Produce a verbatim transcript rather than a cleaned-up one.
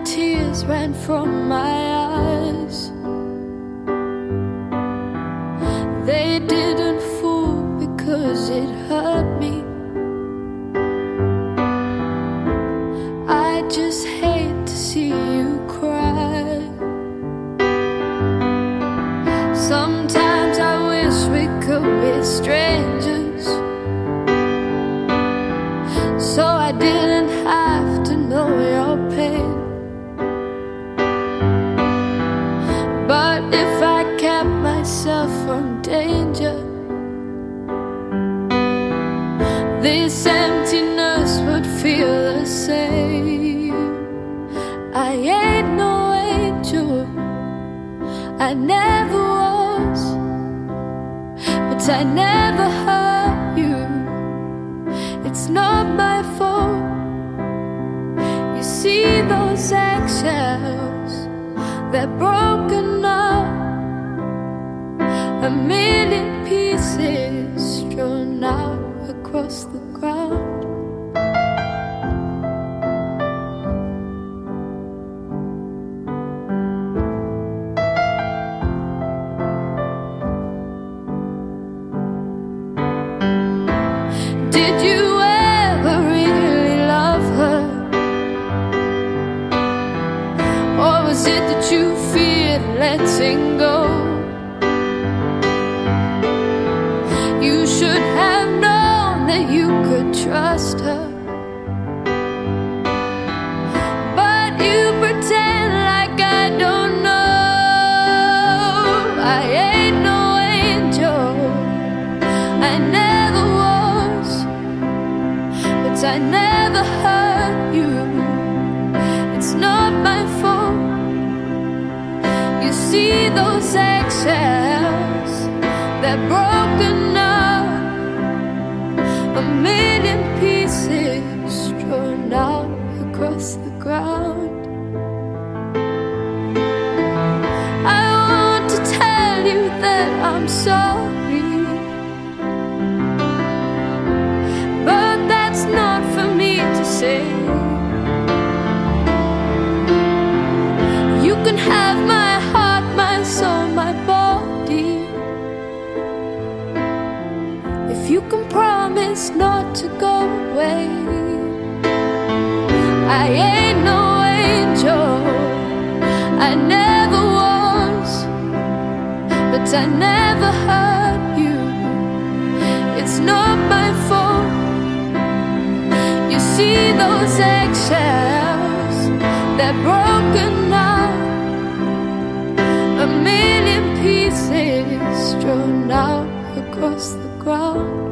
tears ran from my eyes. They didn't fall because it hurt me. I just hate to see you cry. Sometimes I wish we could be strangers, so I didn't have to know your pain. But if I kept myself from danger, this emptiness would feel the same. I ain't no angel, I never was, but I never hurt you. It's not my fault. You see those eggshells, they're broken up, a million pieces strewn out across the ground. Did you ever really love her? Or was it that you feared letting go? You should have known that you could trust her, but you pretend like I don't know. I ain't no angel, I never was, but I never hurt you. It's not my fault. You see those eggshells, they're broken up, a million pieces strewn out across the ground. I want to tell you that I'm sorry, but that's not for me to say. You can have my heart, my soul, my body, if you can promise not to go away. I ain't no angel, I never was, but I never hurt you. It's not my fault. You see those eggshells, they're broken up, a million pieces strewn out across the ground.